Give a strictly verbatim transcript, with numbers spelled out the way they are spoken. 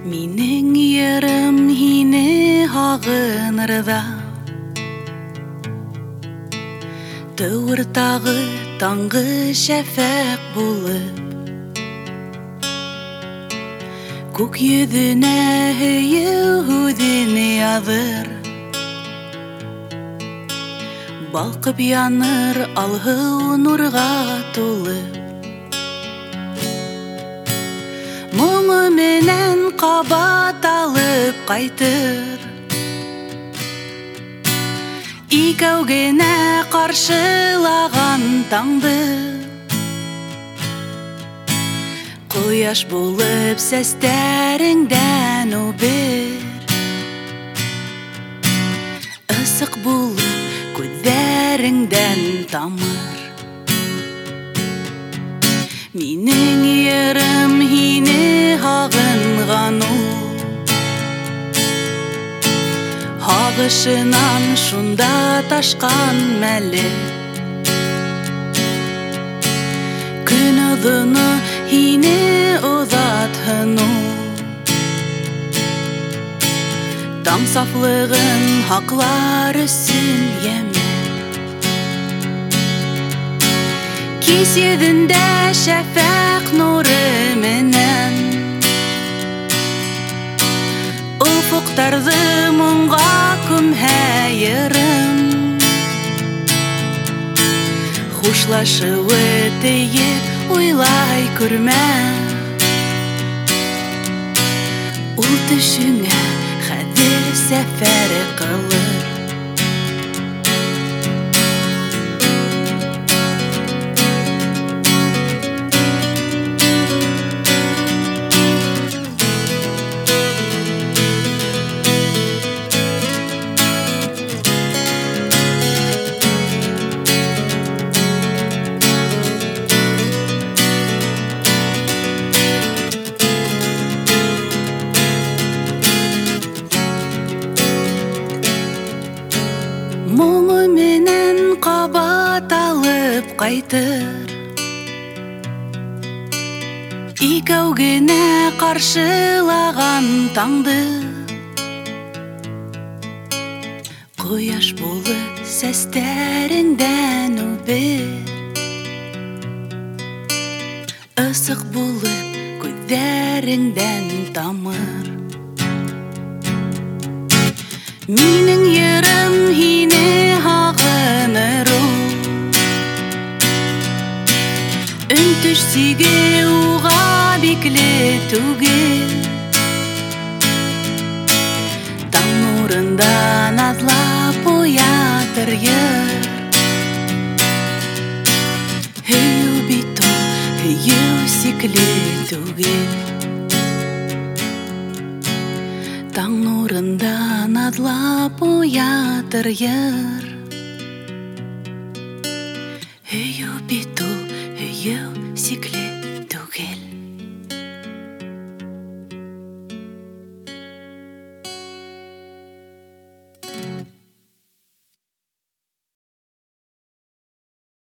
Минең ярым һине һагынырда, Тыуыртагы таңгы шәфәк булып, Күк йөҙөнә һөйөү һүҙен яҙыр, Балҡып яныр алһыу нурға тулып. Моңо менән ҡабат алып ҡайтыр, Икәү генә ҡаршылаған таңды, Ҡояш булып сәстәреңдән үбер, Ысыҡ булып күҙҙәреңдән тамыр. Минең йырым һине һағынған ул, Һағышынан шунда ташҡан мәле, Көн оҙоно һине оҙатһын ул, Таң сафлығын һаҡлар өсөн йәме. Кис йөҙөндә шәфәҡ нуры менән, Офоҡтарҙы моңға күмһә йырым, Хушлашыуы тейеп уйлай күрмә, Ул төшөңә хәҙер сәфәр ҡылыр. Моңо менән ҡабат алып ҡайтыр, Икәү генә ҡаршылаған таңды, Ҡояш булып сәстәреңдән үбер, Ысыҡ булып күҙҙәреңдән тамыр. Минең йырым һине һағыныр ул, Өн-төш сиге уға бикле түгел, Таң нурында наҙлап уятыр йыр, Һөйөү бит ул, һөйөү сикле түгел, Таң нурында наҙлап уятыр йыр.